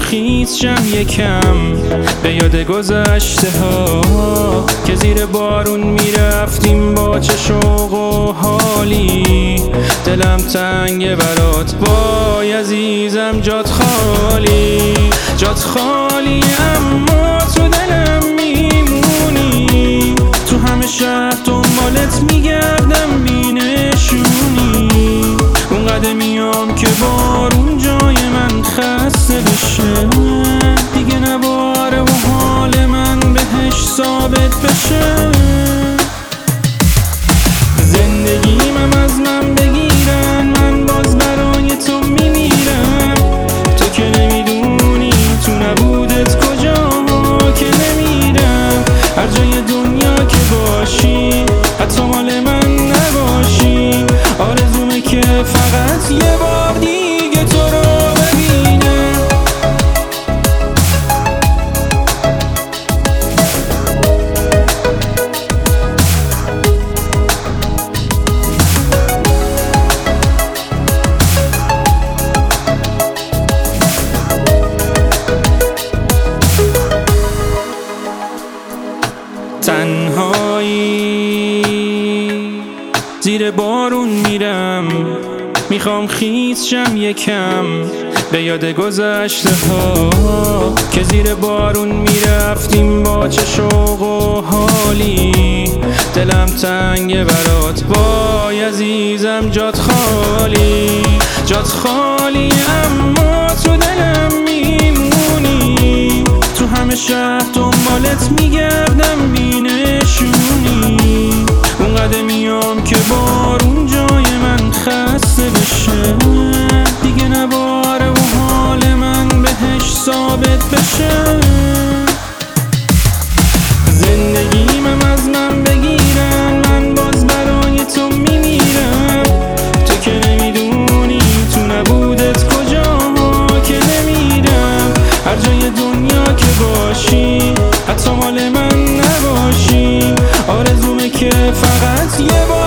خیس شم یکم به یاد گذشته ها که زیر بارون میرفتیم با چه شوق و حالی. دلم تنگه برات وای عزیزم، جات خالی، جات خالی، اما تو دلم میمونی. تو همه شهر دنبالت میگردم بی نشونی. اونقدر میام که بارون جای من خسته بشه، دیگه نباره و حال من بهش ثابت بشه. زندگیمم از من بگیرن، من باز برای تو میمیرم. تو که نمیدونی تو نبودت کجاها که نمیرم. هر جای دنیا که باشی حتی مال من نباشی، آرزومه که فقط یه بار دیگه تو رو ببینم. تنهایی زیر بارون میرم، میخوام خیس شم یکم به یاد گذشته ها که زیر بارون میرفتیم با چه شوق و حالی. دلم تنگه برات وای عزیزم، جات خالی، جات خالی، اما تو دلم میمونی. تو همه شهر دنبالت میگردم بی نشونی. اونقدر میام که بارون جای من خسته بشه، دیگه نباره و حال من بهش ثابت بشه. زندگیمم از من بگیرن، من باز برای تو میمیرم. تو که نمیدونی تو نبودت کجاها که نمیرم. هر جای دنیا که باشی حتی مال من نباشی، آرزومه که فقط یه بار